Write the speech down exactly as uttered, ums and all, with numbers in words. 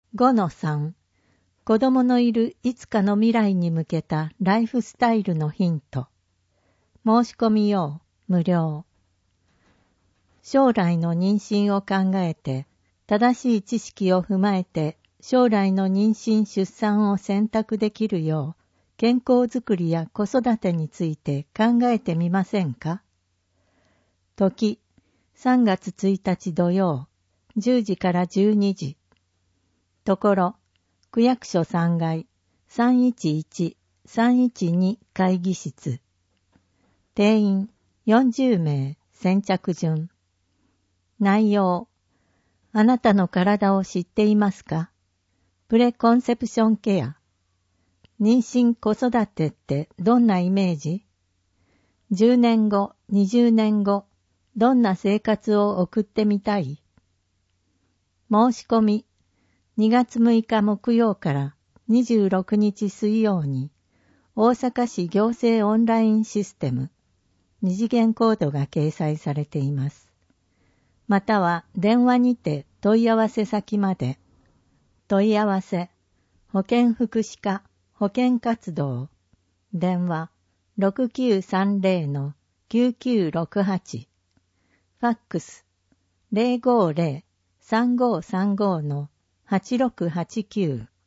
ごのさん 子供のいるいつかの未来に向けたライフスタイルのヒント。申し込み用無料。将来の妊娠を考えて、正しい知識を踏まえて将来の妊娠出産を選択できるよう、健康づくりや子育てについて考えてみませんか？時、さんがつついたち土曜、じゅうじからじゅうにじ。ところ、区役所さんがい、さんいちいち、さんいちに会議室。定員よんじゅうめい、先着順。内容。あなたの体を知っていますか？プレコンセプションケア。妊娠子育てってどんなイメージ？じゅうねんご、にじゅうねんご、どんな生活を送ってみたい？申し込み、にがつむいか木曜からにじゅうろくにち水曜に、大阪市行政オンラインシステム、二次元コードが掲載されています。または電話にて問い合わせ先まで。問い合わせ、保健福祉課、保健活動、電話 ろくきゅうさんぜろのきゅうきゅうろくはち、ファックス ゼロごゼロ さんごさんごのはちろくはちきゅう。